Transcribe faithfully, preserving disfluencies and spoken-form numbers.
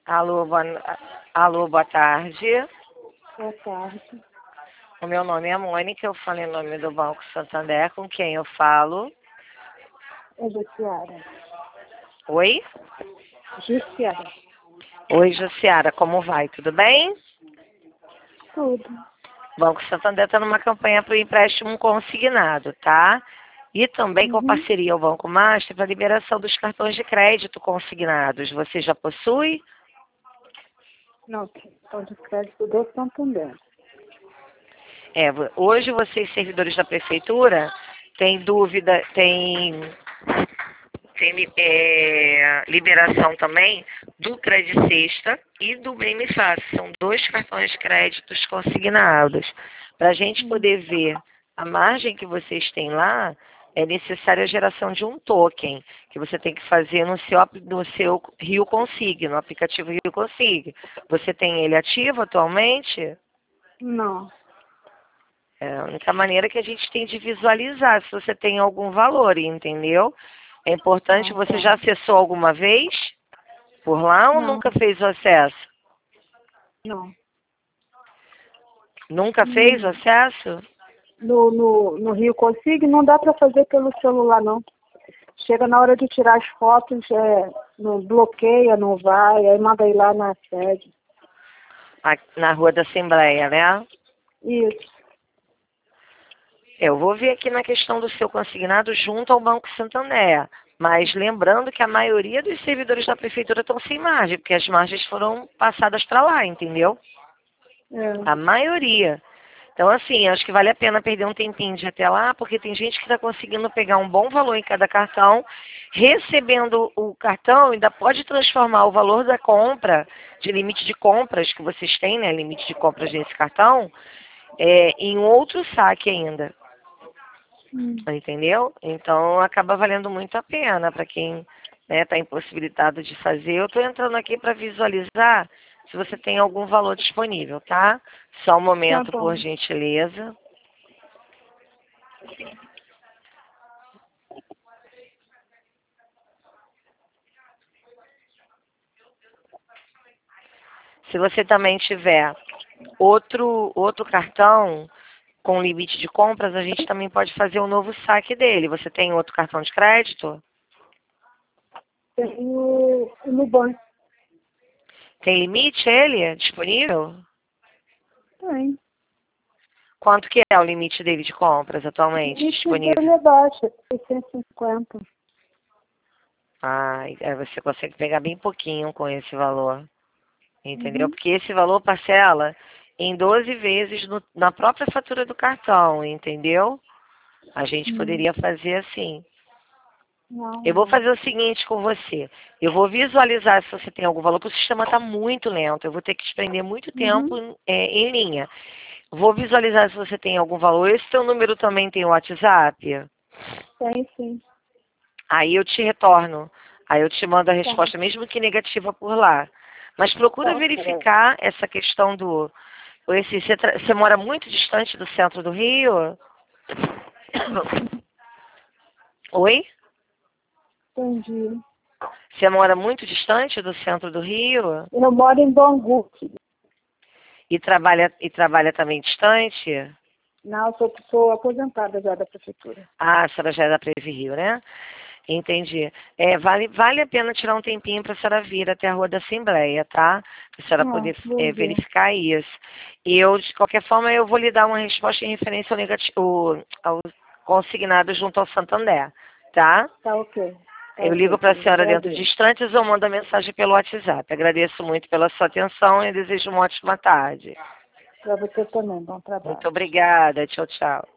Alô, boa, alô, boa tarde. Boa tarde. O meu nome é Mônica, eu falo em nome do Banco Santander. Com quem eu falo? É Jussiara. Oi? Jussiara. Oi, Jussiara, como vai? Tudo bem? Tudo. O Banco Santander está numa campanha para o empréstimo consignado, tá? E também com Uhum. parceria ao Banco Master para a liberação dos cartões de crédito consignados. Você já possui? Não, cartão de crédito do Santander. É, vo- hoje vocês, servidores da prefeitura, têm dúvida, têm, têm li- é, liberação também do Crédito Sexta e do Bem Me Fácil. São dois cartões de créditos consignados. Para a gente Hum. poder ver a margem que vocês têm lá, é necessária a geração de um token, que você tem que fazer no seu, ap- no seu Rio Consig, no aplicativo Rio Consig. Você tem ele ativo atualmente? Não. É a única maneira que a gente tem de visualizar se você tem algum valor, entendeu? É importante, Ah, você tá. já acessou alguma vez por lá ou Não. nunca fez o acesso? Não. Nunca fez o Hum. acesso? No, no, no Rio Consig não dá para fazer pelo celular, não. Chega na hora de tirar as fotos, é, não bloqueia, não vai, aí manda ir lá na sede. A- Na Rua da Assembleia, né? Isso. Eu vou ver aqui na questão do seu consignado junto ao Banco Santander. Mas lembrando que a maioria dos servidores da prefeitura estão sem margem, porque as margens foram passadas para lá, entendeu? É. A maioria. Então, assim, acho que vale a pena perder um tempinho de ir até lá, porque tem gente que está conseguindo pegar um bom valor em cada cartão, recebendo o cartão, ainda pode transformar o valor da compra, de limite de compras que vocês têm, né, limite de compras nesse cartão, é, em outro saque ainda. Hum. Entendeu? Então, acaba valendo muito a pena para quem está impossibilitado de fazer. Eu estou entrando aqui para visualizar se você tem algum valor disponível, tá? Só um Tá momento, bom. por gentileza. Se você também tiver outro, outro cartão com limite de compras, a gente também pode fazer um novo saque dele. Você tem outro cartão de crédito? Tenho no banco. Tem limite ele disponível? Tem. Quanto que é o limite dele de compras O atualmente limite disponível? dele é baixo, seiscentos e cinquenta. Ah, aí você consegue pegar bem pouquinho com esse valor, entendeu? Uhum. Porque esse valor parcela em doze vezes no- na própria fatura do cartão, entendeu? A gente Hum. poderia fazer assim. Não, Eu vou não. fazer o seguinte com você. Eu vou visualizar se você tem algum valor, porque o sistema está muito lento. Eu vou ter que te prender muito Uhum. tempo é, em linha. Vou visualizar se você tem algum valor. Esse seu número também tem o WhatsApp? Tem sim. Aí eu te retorno. Aí eu te mando a Tá. resposta, mesmo que negativa por lá. Mas procura Tá, verificar essa questão do... Esse, você, tra- você mora muito distante do centro do Rio? Oi? entendi. Você mora muito distante do centro do Rio? Eu moro em Bangu. E trabalha, e trabalha também distante? Não, eu sou, sou aposentada já da prefeitura. Ah, a senhora já é da Previ Rio, né? Entendi. É, vale, vale a pena tirar um tempinho para a senhora vir até a Rua da Assembleia, tá? Para a senhora Ah, poder vou é, ver. verificar isso. E eu, de qualquer forma, eu vou lhe dar uma resposta em referência ao, negativo, ao consignado junto ao Santander, tá? Tá ok. Tá Eu ok, ligo para a querida. senhora dentro de Agradeço. instantes ou mando a mensagem pelo WhatsApp. Agradeço muito pela sua atenção e desejo uma ótima tarde. Para você também. Bom Muito trabalho. obrigada. Tchau, tchau.